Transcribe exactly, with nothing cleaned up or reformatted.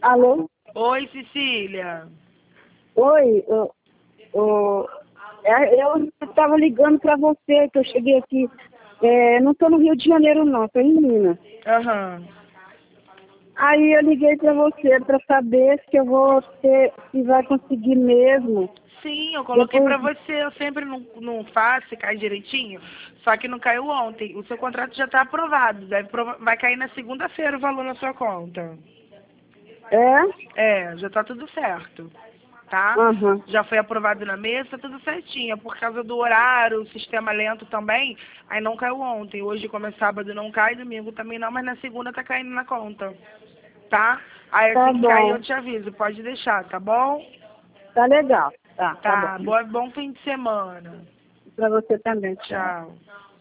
Alô? Oi, Cecília. Oi, eu, eu, eu estava ligando para você, que eu cheguei aqui. É, não estou no Rio de Janeiro, não, estou em Minas. Aham. Aí eu liguei para você para saber se eu vou ter, se vai conseguir mesmo. Sim, eu coloquei Depois- pra você. Eu sempre não, não faço, se cai direitinho. Só que não caiu ontem. O seu contrato já tá aprovado. Deve prova- vai cair na segunda-feira o valor na sua conta. É? É, já tá tudo certo. Tá? Aham. Já foi aprovado na mesa, tá tudo certinho. É por causa do horário, o sistema lento também. Aí não caiu ontem. Hoje, como é sábado, não cai, domingo também não, mas na segunda tá caindo na conta. Tá? Aí Tá assim que cair bom. eu te aviso. Pode deixar, tá bom? Tá legal. Tá, tá Tá. bom. Boa, bom fim de semana. Para você também, tchau. Tchau.